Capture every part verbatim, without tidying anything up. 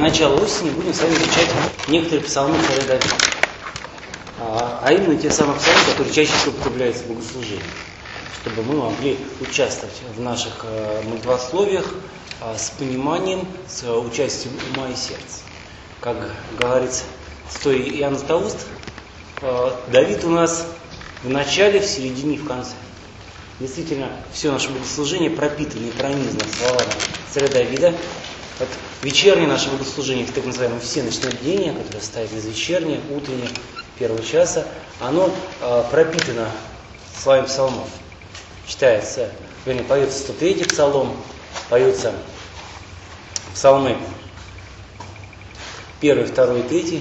начала осени будем с вами изучать некоторые псалмы царя Давида. А, а именно те самые псалмы, которые чаще всего употребляются в богослужении, чтобы мы могли участвовать в наших э, молитвословиях э, с пониманием, с э, участием ума и сердца. Как говорится в той Иоанна Златоуст, э, Давид у нас в начале, в середине и в конце. Действительно, все наше богослужение пропитано и пронизано словами царя Давида. Вот вечернее наше богослужение, так называемое всеночное бдение, которое стоит из вечернее, утреннее, первого часа, оно э, пропитано словами псалмов. Читается, вернее, поется сто третий псалом, поются псалмы первый, второй и третий.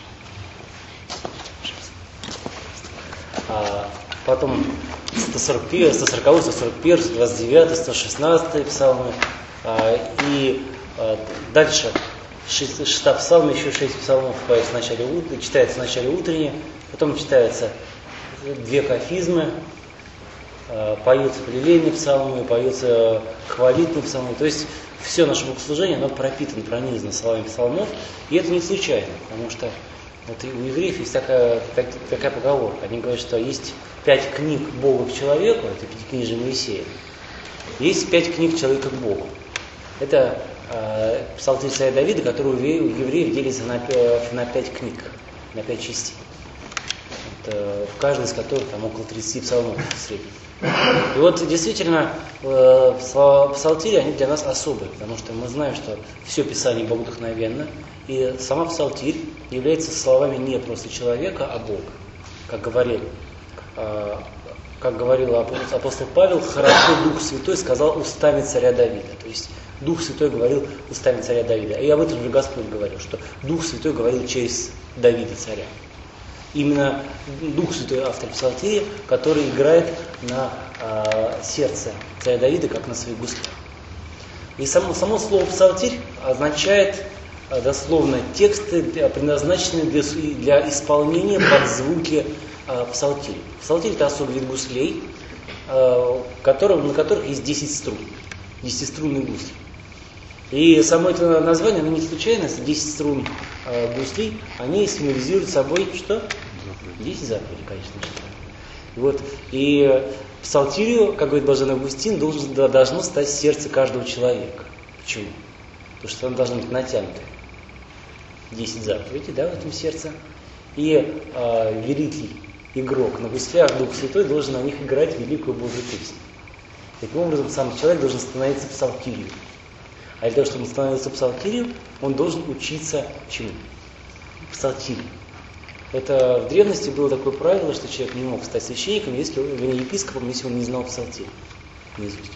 А потом сто сорок первый, сто сороковой, сто сорок первый, сто двадцать девятый, сто шестнадцатый псалмы. А, и а, дальше шестьдесят псалмов, еще шесть псалмов поется в начале, читается в начале утреннее, потом читаются две кафизмы, а, поются плевельные псалмы, поются хвалительные псалмы. То есть все наше богослужение, оно пропитано, пронизано словами псалмов, и это не случайно, потому что вот у евреев есть такая, так, такая поговорка. Они говорят, что есть пять книг Бога к человеку, это пятикнижие Моисея. Есть пять книг человека к Богу. Это э, псалтырь царя Давида, который у евреев делится на, на пять книг, на пять частей. Это, в каждой из которых там около тридцати псалмов в среднем. И вот действительно э, псалтири, они для нас особые, потому что мы знаем, что все Писание богодухновенно, и сама псалтирь является словами не просто человека, а Бога. Как говорил, э, как говорил апостол Павел, хорошо Дух Святой сказал устами царя Давида. То есть Дух Святой говорил устами царя Давида. И об этом же Господь говорил, что Дух Святой говорил через Давида царя. Именно Дух Святой автор псалтири, который играет на э, сердце царя Давида, как на своих гуслях. И само, само слово псалтирь означает э, дословно тексты, предназначенные для, для исполнения под звуки э, псалтири. Псалтирь — это особый вид гуслей, э, который, на которых есть десять струн, десятиструнные гусли. И само это название, оно не случайно, десять струн э, гуслей, они символизируют собой что? десять заповедей, конечно же. Вот. И псалтирью, как говорит Блаженный Августин, должен, должно стать сердце каждого человека. Почему? Потому что оно должно быть натянуто. десять заповедей, да, в этом сердце. И э, великий игрок на гуслях, Дух Святой, должен на них играть великую Божью песню. Таким образом, сам человек должен становиться псалтирью. А для того, чтобы он становился псалтирью, он должен учиться чему? Псалтирью. Это в древности было такое правило, что человек не мог стать священником, если он, вернее, епископом, если он не знал псалтирь наизусть.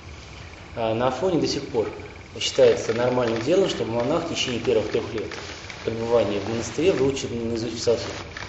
А на Афоне до сих пор считается нормальным делом, чтобы монах в течение первых трех лет пребывания в монастыре выучил наизусть псалтирь.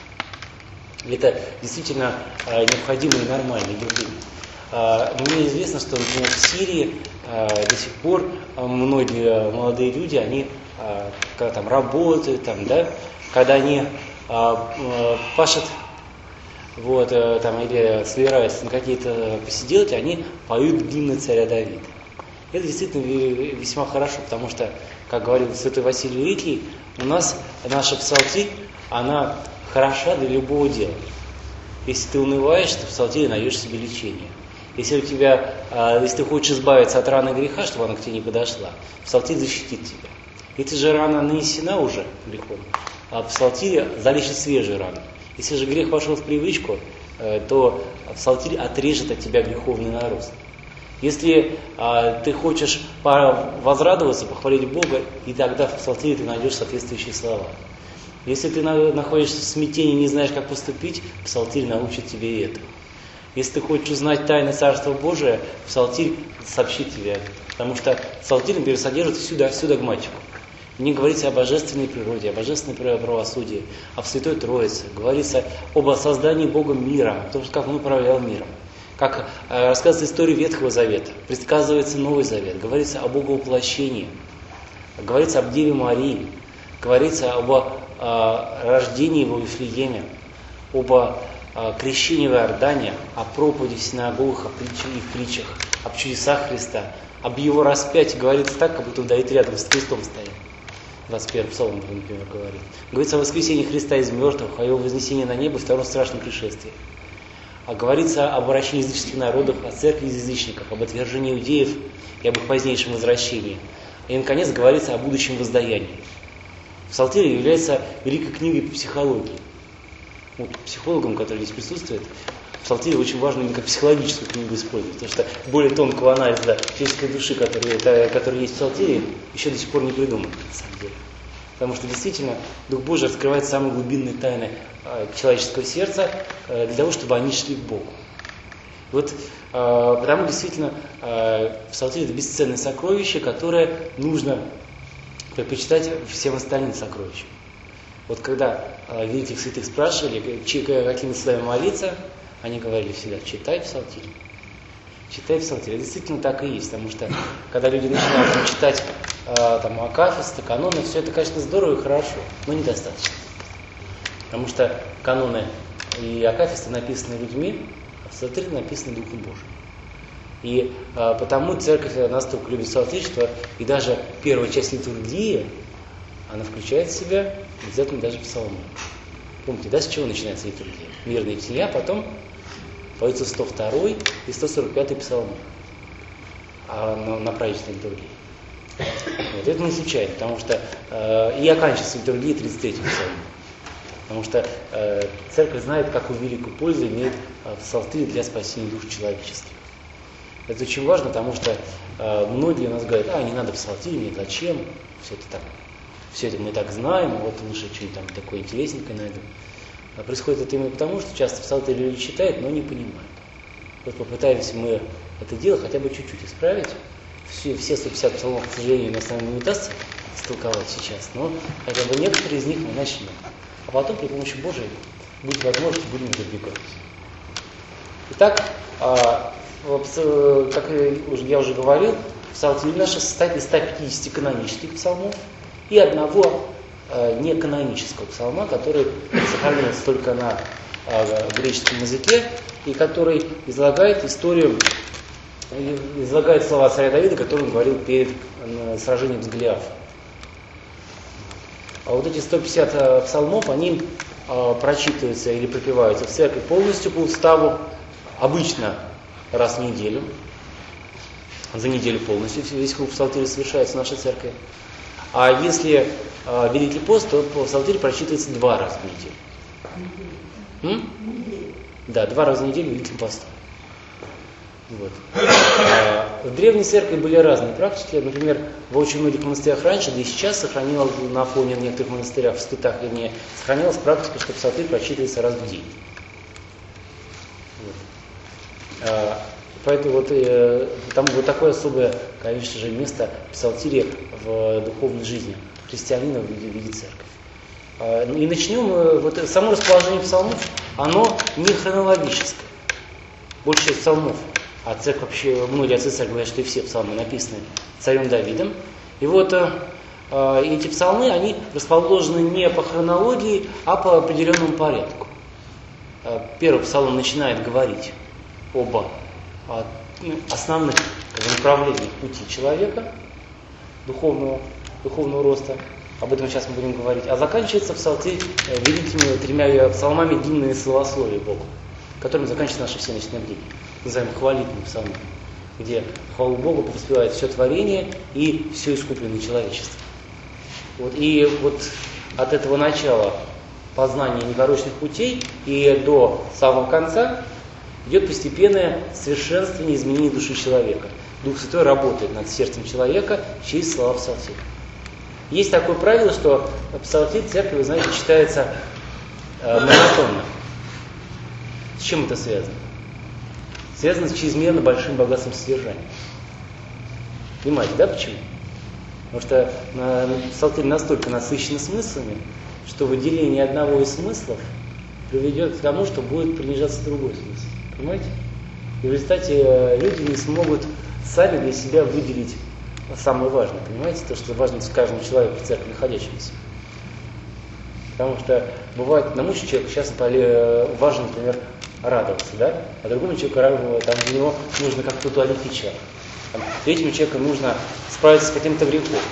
Это действительно а, необходимо и нормально, и явление. А, мне известно, что, например, в Сирии а, до сих пор а, многие молодые люди, они а, когда там работают, там, да, когда они а, а, пашут, вот, а, там, или собираются на какие-то посиделки, они поют гимны царя Давида. Это действительно весьма хорошо, потому что, как говорил святой Василий Великий, у нас наша псалтирь, она хороша для любого дела. Если ты унываешь, то в псалтире найдешь себе лечение. Если у тебя, если ты хочешь избавиться от раны греха, чтобы она к тебе не подошла, псалтирь защитит тебя. Если же рана нанесена уже грехом, а в псалтире залечит свежую рану. Если же грех вошел в привычку, то псалтирь отрежет от тебя греховный нарост. Если а, ты хочешь возрадоваться, похвалить Бога, и тогда в псалтире ты найдешь соответствующие слова. Если ты на, находишься в смятении и не знаешь, как поступить, псалтирь научит тебе это. Если ты хочешь узнать тайны Царства Божия, псалтирь сообщит тебе это. Потому что псалтирь, например, содержит всю, всю догматику. В ней говорится о божественной природе, о божественной правосудии, о Святой Троице. Говорится об создании Богом мира, о том, как Он управлял миром. Как э, рассказывается история Ветхого Завета, предсказывается Новый Завет, говорится о Боговоплощении, говорится об Деве Марии, говорится об э, рождении во Вифлееме, об э, крещении в Иордане, о проповеди в синагогах, о притчах и в притчах, об чудесах Христа, об Его распятии. Говорится так, как будто Давид рядом с крестом стоит. двадцать первый псалом, например, говорит. Говорится о воскресении Христа из мертвых, о его вознесении на небо, втором страшном пришествии. А говорится об обращении языческих народов, о церкви из язычников, об отвержении иудеев и об их позднейшем возвращении. И, наконец, говорится о будущем воздаянии. Псалтирь является великой книгой по психологии. Вот психологам, которые здесь присутствуют, Псалтирь очень важно именно как психологическую книгу использовать, потому что более тонкого анализа человеческой души, который, который есть в Псалтире, еще до сих пор не придуман, на самом деле. Потому что действительно Дух Божий раскрывает самые глубинные тайны э, человеческого сердца э, для того, чтобы они шли к Богу. Вот, э, потому действительно э, Псалтирь — это бесценное сокровище, которое нужно предпочитать всем остальным сокровищам. Вот когда э, великих святых спрашивали, какими словами молиться, они говорили всегда: читай Псалтирь. Читай Псалтирь. Действительно так и есть, потому что когда люди начинают там, читать э, там, акафисты, каноны, все это, конечно, здорово и хорошо, но недостаточно. Потому что каноны и акафисты написаны людьми, а Псалтирь написаны Духом Божиим. И э, потому церковь настолько любит Псалтирь, что и даже первая часть литургии, она включает в себя обязательно даже псалмы. Помните, да, с чего начинается литургия? Мирная бытия, потом поется сто второй и сто сорок пятый псалмы а на, на праздничной литургии. Вот, это не случайно, потому что э, и оканчивается литургия тридцать третьим псалмом. Потому что э, церковь знает, какую великую пользу имеет э, Псалтирь для спасения душ человеческих. Это очень важно, потому что э, многие у нас говорят: а, не надо Псалтирь, мне зачем, все это так. Все это мы так знаем, вот лучше что-нибудь там такое интересненькое найду. А происходит это именно потому, что часто Псалтирь люди читают, но не понимают. Вот попытаемся мы это дело хотя бы чуть-чуть исправить. Все, все сто пятьдесят псалмов, к сожалению, нас, наверное, не удастся истолковать сейчас, но хотя бы некоторые из них мы начнем. А потом при помощи Божией будет возможность, будем их добегать. Итак, как я уже говорил, Псалтирь наш состоит из ста пятидесяти канонических псалмов и одного э, неканонического псалма, который сохранился только на э, греческом языке и который излагает историю, излагает слова царя Давида, которые он говорил перед э, сражением с Голиафом. А вот эти сто пятьдесят э, псалмов, они э, прочитываются или пропеваются в церкви полностью по уставу, обычно раз в неделю. За неделю полностью весь круг Псалтиря совершается в нашей церкви. А если э, Великий пост, то Псалтирь прочитывается два раза в неделю. М? Да, два раза в неделю Великим постом. Вот. А, в Древней Церкви были разные практики. Например, в очень многих монастырях раньше, да и сейчас сохранилось на фоне некоторых монастырях, в скитах, вернее, сохранилась практика, что Псалтирь прочитывается раз в день. Вот. А, Поэтому вот, э, там вот такое особое, конечно же, место Псалтиря в духовной жизни христианина в виде, в виде церкви. Э, и начнем, э, вот само расположение псалмов, оно не хронологическое. Большая часть псалмов, а церковь вообще, многие отцы церкви говорят, что и все псалмы написаны царем Давидом. И вот э, э, эти псалмы, они расположены не по хронологии, а по определенному порядку. Э, первый псалом начинает говорить об основных направлениях пути человека, духовного, духовного роста. Об этом сейчас мы будем говорить. А заканчивается Псалтирь великими тремя псалмами гимна и славословия Богу, которым заканчивается наше всеночное бдение. Называем хвалительным псалмом, где хвалу Богу воспевает все творение и все искупленное человечество. Вот. И вот от этого начала познания непорочных путей и до самого конца идет постепенное совершенствование, изменение души человека. Дух Святой работает над сердцем человека через слова Псалтиря. Есть такое правило, что Псалтирь в церкви, вы знаете, читается э, монотонно. С чем это связано? Связано с чрезмерно большим богатством содержания. Понимаете, да, почему? Потому что э, Псалтирь настолько насыщен смыслами, что выделение одного из смыслов приведет к тому, что будет принижаться другой смысл. Понимаете? И в результате люди не смогут сами для себя выделить самое важное. Понимаете? То, что важно каждому человеку в церкви находящемуся. Потому что бывает, одному человеку сейчас важно, например, радоваться, да? А другому человеку там, для него нужно как-то удовлетворить человека. Третьему человеку нужно справиться с каким-то грехом.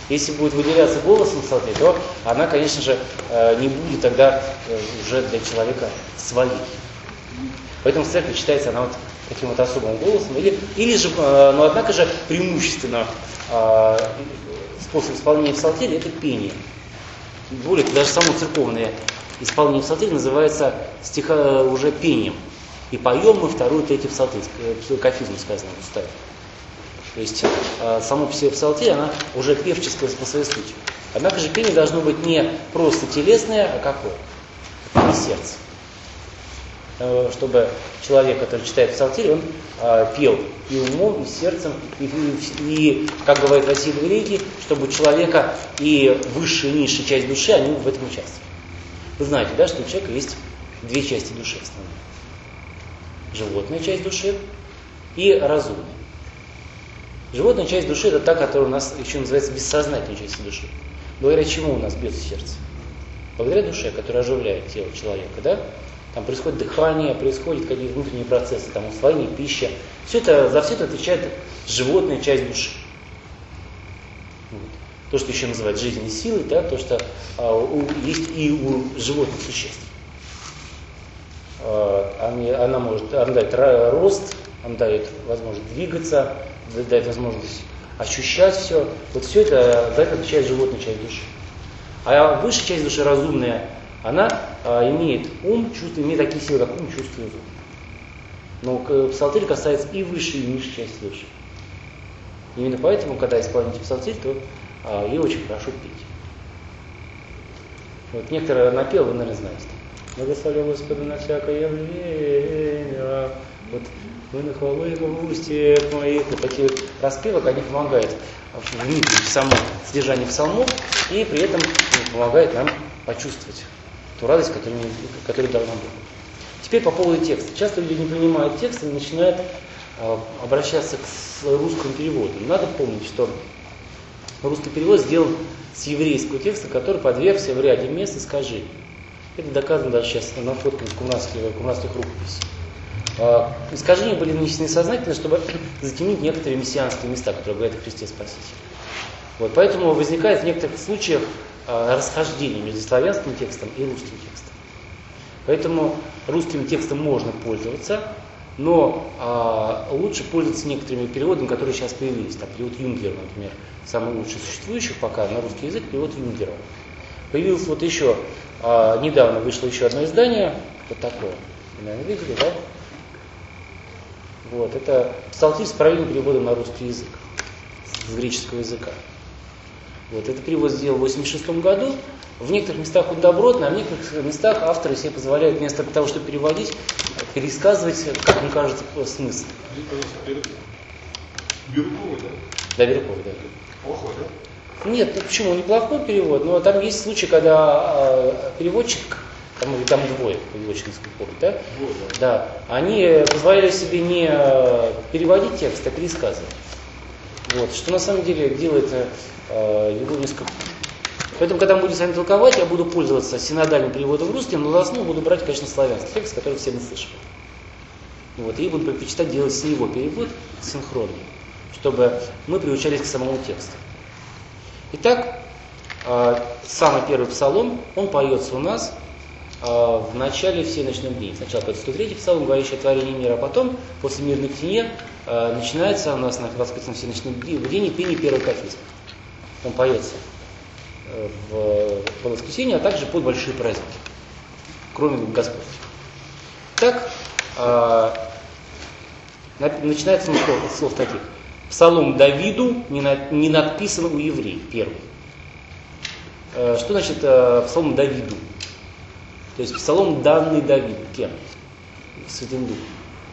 Если будет выделяться голосом в псалтире, то она, конечно же, не будет тогда уже для человека своей. Поэтому в церкви читается она вот таким вот особым голосом. Или, или же, но однако же преимущественно способ исполнения псалтири – это пение. Более того, даже само церковное исполнение псалтири называется стиха уже пением. И поем мы вторую, третью псалтирь, кафизм сказано в уставе. То есть э, само псалтирь, она уже певческая по своей сути. Однако же пение должно быть не просто телесное, а какое? И сердце. Э, чтобы человек, который читает псалтирь, он э, пел и умом, и сердцем, и, и, и, как говорит Василий Великий, чтобы у человека и высшая, и низшая часть души, они в этом участвовали. Вы знаете, да, что у человека есть две части души основные. Животная часть души и разумная. Животная часть души – это та, которая у нас еще называется бессознательной частью души. Благодаря чему у нас бьется сердце? Благодаря душе, которая оживляет тело человека. Да? Там происходит дыхание, происходят какие-то внутренние процессы, там усвоение пищи. Все это, за все это отвечает животная часть души. Вот. То, что еще называют жизненной силой, да? То, что а, у, есть и у животных существ. А, они, она может она дает рост, она дает возможность двигаться, дает возможность ощущать все. Вот все это, за это отвечает животная часть души. А высшая часть души, разумная, она а, имеет ум, чувства, имеет такие силы, как ум, чувства и разум. Но псалтирь касается и высшей, и низшей части души. Именно поэтому, когда исполняете псалтирь, то а, ее очень хорошо петь. Вот некоторые напел, вы, наверное, знаете. Благослови Господа на всякое явление. Вот вы на хвалы в устьях моих. Вот такие вот распевок, они помогают вникнуть в само содержание псалмов и при этом помогают нам почувствовать ту радость, которую, которая должна быть. Теперь по поводу текста. Часто люди не понимают текст и начинают а, обращаться к русскому переводу. Надо помнить, что русский перевод сделан с еврейского текста, который подвергся в ряде мест искажению. Это доказано даже сейчас на фотках кумранских, кумранских рукописей. А, искажения были нанесены сознательно, чтобы затемнить некоторые мессианские места, которые говорят о Христе Спасителе. Вот, поэтому возникает в некоторых случаях а, расхождение между славянским текстом и русским текстом. Поэтому русским текстом можно пользоваться, но а, лучше пользоваться некоторыми переводами, которые сейчас появились. Там, перевод Юнгера, например, самый лучший существующий пока на русский язык, перевод Юнгера. Появилось вот еще, а, недавно вышло еще одно издание, вот такое. Вы, наверное, видели, да? Вот, это псалтирь с правильным переводом на русский язык, с греческого языка. Вот, этот перевод сделал в восемьдесят шестом году. В некоторых местах он добротный, а в некоторых местах авторы себе позволяют вместо того, чтобы переводить, пересказывать, как им кажется, смысл. Бирюковый, да? Да, Бирюковый, да. Плохой, да? Нет, ну почему? Неплохой перевод, но там есть случаи, когда э, переводчик, там, там двое переводчиков, помню, да? Двое, да. Да. Они позволяли себе не переводить текст, а пересказывать. Вот, что на самом деле делает э, его несколько. Поэтому, когда мы будем с вами толковать, я буду пользоваться синодальным переводом в русский, но за основу буду брать, конечно, славянский текст, который все мы слышим. Вот, и буду предпочитать делать с него перевод синхронный, чтобы мы приучались к самому тексту. Итак, э, самый первый псалом, он поется у нас э, в начале всеночных дней. Сначала поется сто третий псалом, говорящий о творении мира, а потом, после мирной тьме, э, начинается у нас на воскресном всеночном дне пение первого кафизма. Он поется в, в воскресенье, а также под большие праздники, кроме Господь. Так, э, начинается с слов, слов таких. Псалом Давиду не, на, не надписан у евреев, первый. Э, что значит э, псалом Давиду? То есть псалом, данный Давиду. Кем? Святым Духом.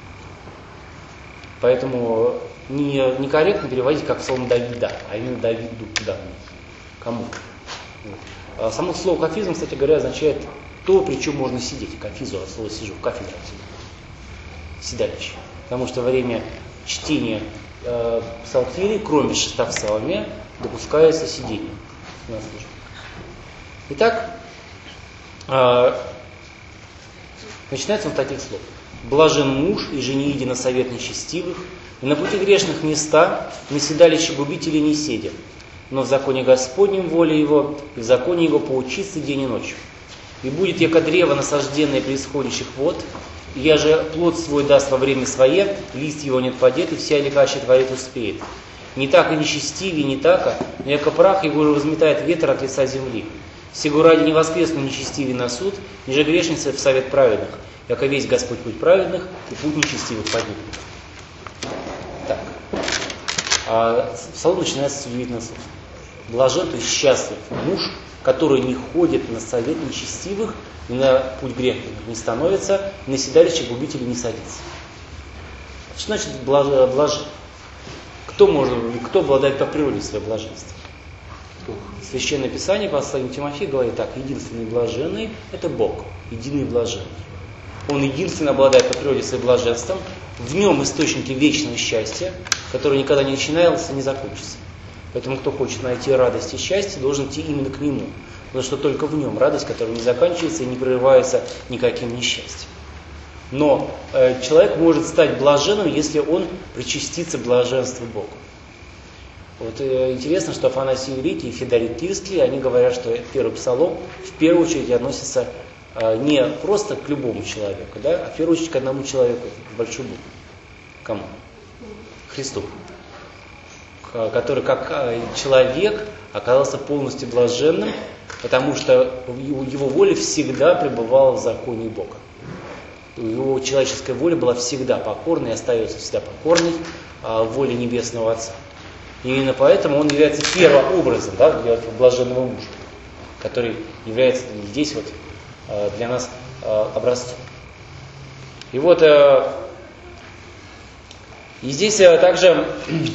Поэтому не, некорректно переводить как псалом Давида, а именно Давиду данный. Кому? Вот. А само слово кафизм, кстати говоря, означает то, при чем можно сидеть. Кафизу, от слова сижу, кафедра. Седалище. Потому что во время чтения э, псалтири, кроме шеста псалме, допускается сидение на службе. Итак, э, начинается он с таких слов. Блажен муж, и же не иди на совет нечестивых, и на пути грешных места, на седалище губителей не седя. но в законе Господнем воля его, и в законе его поучится день и ночь. И будет яко древо насажденное при исходящих вод, и я же плод свой даст во время свое, лист его не отпадет, и вся легаща творит успеет. Не так и нечестивее, не так, но яко прах его уже возметает ветер от лица земли. Сего ради не воскресну нечестивее на суд, ниже грешницы в совет праведных, яко весь Господь путь праведных, и путь нечестивых погибнет. Так. А Псалом начинается с удивительного слова. Блажен, то есть счастлив муж, который не ходит на совет нечестивых, и на путь грешных не становится, и на седалище губителей не садится. Что значит блажен? Кто может, кто обладает по природе своей блаженства? Священное Писание, послание Тимофею говорит так: единственный блаженный – это Бог, единый блаженный. Он единственный обладает по природе своим блаженством, в нем источники вечного счастья, который никогда не начинался и не закончится. Поэтому кто хочет найти радость и счастье, должен идти именно к нему, потому что только в нем радость, которая не заканчивается и не прерывается никаким несчастьем. Но э, человек может стать блаженным, если он причастится блаженству Богу. Вот э, интересно, что Афанасий Великий и Феодорит Тирский, они говорят, что первый псалом в первую очередь относится э, не просто к любому человеку, да, а в первую очередь к одному человеку, в большую букву. Кому? Христу. К, который как э, человек оказался полностью блаженным, потому что его воля всегда пребывала в законе Бога. Его человеческая воля была всегда покорной и остается всегда покорной а, воле Небесного Отца. И именно поэтому он является первообразом, да, для блаженного мужа, который является здесь вот а, для нас а, образцом. И вот а, и здесь а, также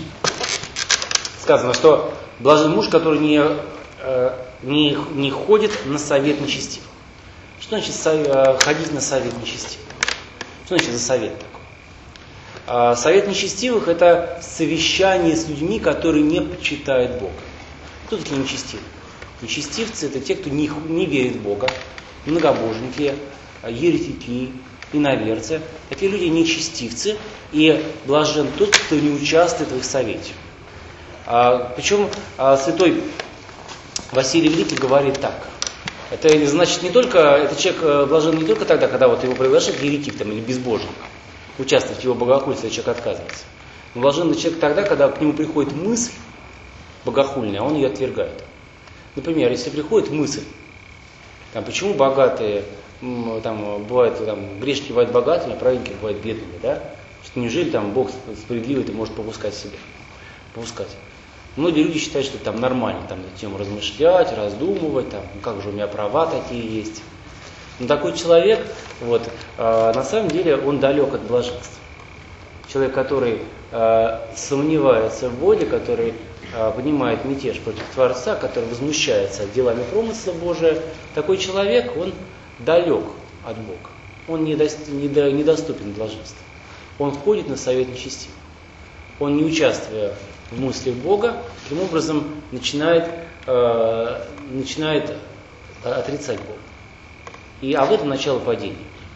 сказано, что блажен муж, который не, а, не, не ходит на совет нечестивых. Что значит а, ходить на совет нечестивых? Что значит за совет такой? А, совет нечестивых – это совещание с людьми, которые не почитают Бога. Кто такие нечестивые? Нечестивцы – это те, кто не, не верит в Бога, многобожники, еретики, иноверцы. Такие люди нечестивцы, и блажен тот, кто не участвует в их совете. А, причем а, святой Василий Великий говорит так. Это значит не только, этот человек блажен не только тогда, когда вот его приглашают еретик там, или безбожник, участвовать в его богохульстве, человек отказывается. Но блаженный человек тогда, когда к нему приходит мысль богохульная, а он ее отвергает. Например, если приходит мысль, там, почему богатые, там, бывают, там, грешники бывают богатыми, а праведники бывают бедными, да? Что неужели там Бог справедливый-то может попускать себе? Попускать. Многие люди считают, что там нормально там, на тему размышлять, раздумывать, там, ну, как же у меня права такие есть. Но такой человек, вот, э, на самом деле, он далек от блаженства. Человек, который э, сомневается в воле, который э, поднимает мятеж против Творца, который возмущается делами промысла Божия, такой человек, он далек от Бога. Он недоступен блаженству. Он входит на совет нечестивых. Он, не участвуя в мыслях Бога, таким образом начинает, э, начинает отрицать Бога. И, а в этом начало падения.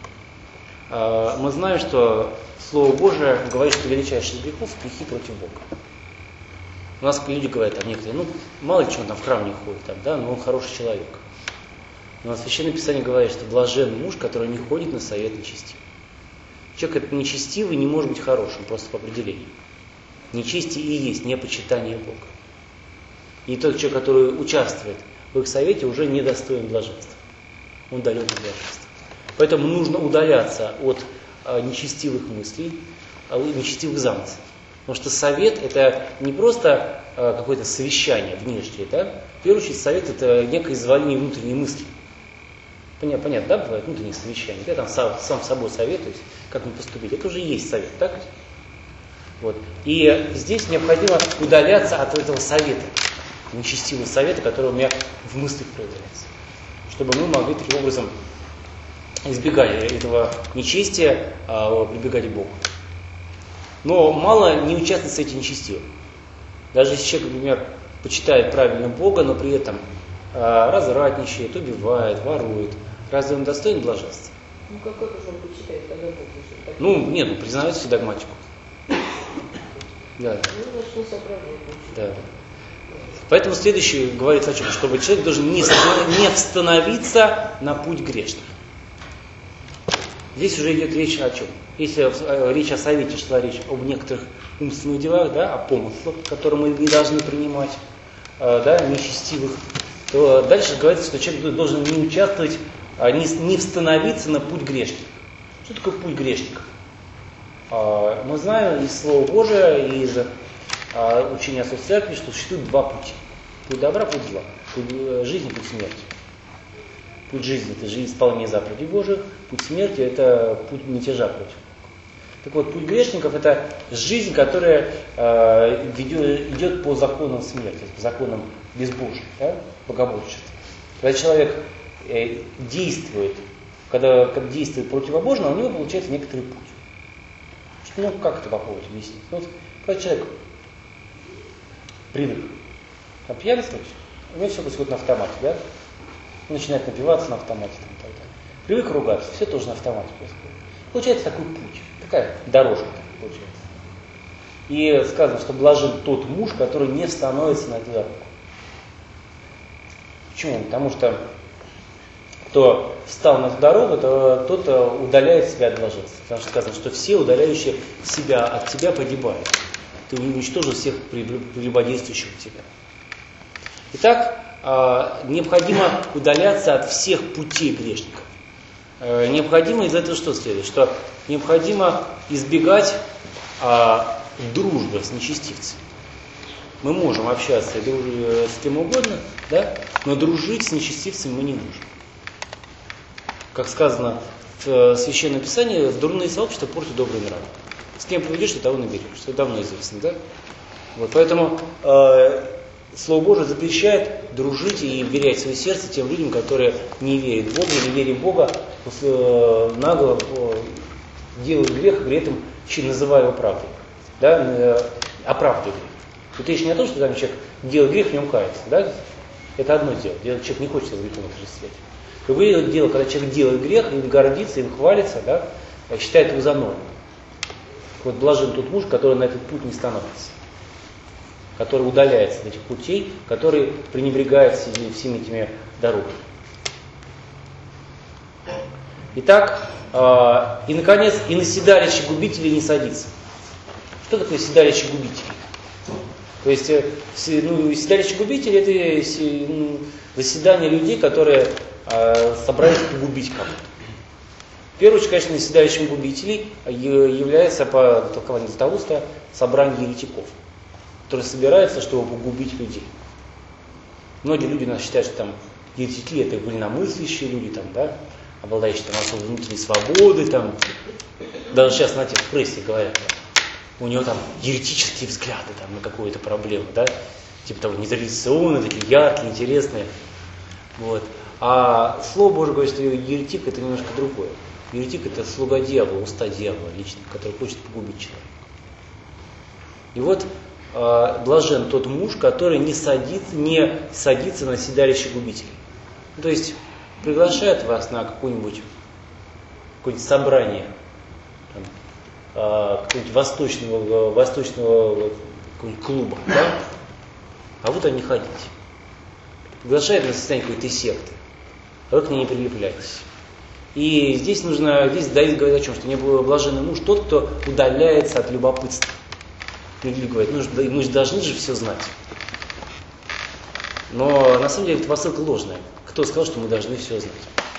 Э, мы знаем, что Слово Божие говорит, что величайший из грехов – грехи против Бога. У нас люди говорят, там некоторые, ну, мало ли, что он там в храм не ходит, там, да, но он хороший человек. Но Священное Писание говорит, что блажен муж, который не ходит на совет нечестивых. Человек этот нечестивый не может быть хорошим, просто по определению. Нечестие и есть непочитание Бога. И тот человек, который участвует в их совете, уже недостоин блаженства. Он далек от блаженства. Поэтому нужно удаляться от а, нечестивых мыслей, а, нечестивых замыслов. Потому что совет – это не просто а, какое-то совещание внешнее. Да? В первую очередь совет – это некое изволение внутренней мысли. Понятно, понятно, да, бывает внутренние совещания. Я там сам, сам с собой советуюсь, как мне поступить. Это уже и есть совет, так? Вот. И здесь необходимо удаляться от этого совета, нечестивого совета, который у меня в мыслях проявляется. Чтобы мы могли таким образом избегать этого нечестия, а прибегать к Богу. Но мало не участвовать в совете нечестивых. Даже если человек, например, почитает правильно Бога, но при этом а, развратничает, убивает, ворует, разве он достоин блаженства? Ну какой же он почитает, когда Бог решит? Ну, нет, ну признает всю догматику. Да. Ну, начну с оправдания. Да. Поэтому следующее говорится о чем? Чтобы человек должен не, не становиться на путь грешных. Здесь уже идет речь о чем? Если речь о совете, шла речь об некоторых умственных делах, да, о помыслах, которые мы не должны принимать, да, нечестивых, то дальше говорится, что человек должен не участвовать, не, не становиться на путь грешников. Что такое путь грешников? Мы знаем из Слова Божия и из учения отцов церкви, что существует два пути. Путь добра, путь зла. Путь жизни, путь смерти. Путь жизни – это жизнь исполнения заповедей Божьих. Путь смерти – это путь мятежа против. Так вот, путь грешников – это жизнь, которая э, ведет, идет по законам смерти, по законам безбожия, да? Богоборчества. Когда человек э, действует, когда, когда действует противобожно, у него получается некоторый путь. Ну, как это попробовать объяснить? Ну, вот, когда человек привык там, пьянствовать, у него все происходит на автомате, да? Он начинает напиваться на автомате. Там, так далее. Привык ругаться, все тоже на автомате происходит. Получается такой путь, такая дорожка получается. И сказано, что блажен тот муж, который не становится на эту дорогу. Почему? Потому что кто встал на эту дорогу, то тот удаляет себя от блаженства. Потому что сказано, что все удаляющие себя от тебя погибают. Ты уничтожил всех прелюбодействующих в тебя. Итак, необходимо удаляться от всех путей грешников. Необходимо из этого что следует? Что необходимо избегать а, дружбы с нечестивцами. Мы можем общаться с кем угодно, да? Но дружить с нечестивцами мы не можем. Как сказано в Священном Писании, дурные сообщества портят добрый нрав. С кем поведешься, того наберешься. Это давно известно, да? Вот, поэтому э, Слово Божие запрещает дружить и вверять свое сердце тем людям, которые не верят в Бога, не верят в Бога, э, нагло э, делают грех, при этом называя его правдой. Да? Э, оправдывают. Тут речь не о том, что там человек делает грех, в нем кается. Да? Это одно дело. Человек не хочет с грехом отождествлять. Другое дело, когда человек делает грех, им гордится, им хвалится, да? Считает его за норму. Вот блажен тот муж, который на этот путь не становится. Который удаляется от этих путей, который пренебрегает всеми этими дорогами. Итак, э, и наконец, и на седалище губителей не садится. Что такое седалище губителей? То есть, э, ну, седалище губителей это ну, заседание людей, которые э, собрались погубить кого-то. В первую очередь, конечно, седалищем губителей является по толкованию Златоуста собрание еретиков, которые собираются, чтобы погубить людей. Многие люди нас считают, что там еретики это вольномыслящие люди, там, да, обладающие там, особой внутренней свободой, там, даже сейчас, знаете, в прессе говорят, у него там еретические взгляды там, на какую-то проблему, да, типа того, нетрадиционные, такие яркие, интересные. Вот. А Слово Божие говорит, что еретик это немножко другое. Еретик это слуга дьявола, уста дьявола лично, который хочет погубить человека. И вот э, блажен тот муж, который не садится, не садится на седалище губителей. То есть приглашает вас на какое-нибудь, какое-нибудь собрание там, э, какого-нибудь восточного, восточного какого-нибудь клуба, да? А вы туда не ходите. Приглашает на состояние какой-то секты, а вы к ней не прилепляетесь. И здесь нужно, здесь Давид говорит о чем, что не блаженный муж тот, кто удаляется от любопытства. Люди говорят, ну, мы же должны же все знать. Но на самом деле это посылка ложная. Кто сказал, что мы должны все знать?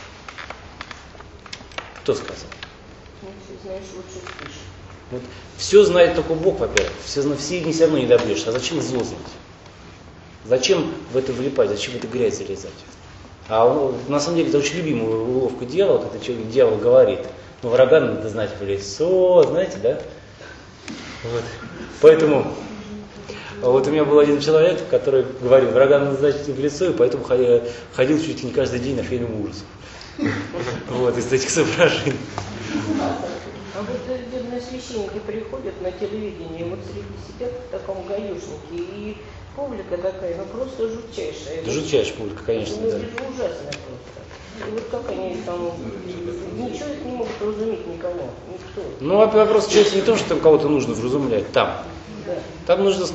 Кто сказал? Ну, все знаешь, лучше спишь. Вот. Все знает только Бог, во-первых. Все, все не все равно не добьешься. А зачем зло знать? Зачем в это влипать? Зачем в эту грязь залезать? А он, на самом деле это очень любимая уловка дьявола, когда человек, дьявол говорит, ну врага надо знать в лицо, знаете, да? Вот. Поэтому вот у меня был один человек, который говорил, врага надо знать в лицо, и поэтому ходил чуть ли не каждый день на фильм ужасов. Вот, из этих соображений. А вот бедные священники приходят на телевидение, вот среди сидят в таком гаюшнике, и публика такая, ну просто жутчайшая. Да, жутчайшая публика, конечно, ну, да. Это ужасно просто. И вот как они там, ничего их не могут разуметь никого, никто. Ну, вопрос, человек не в том, что там кого-то нужно вразумлять, там. Да. Там нужно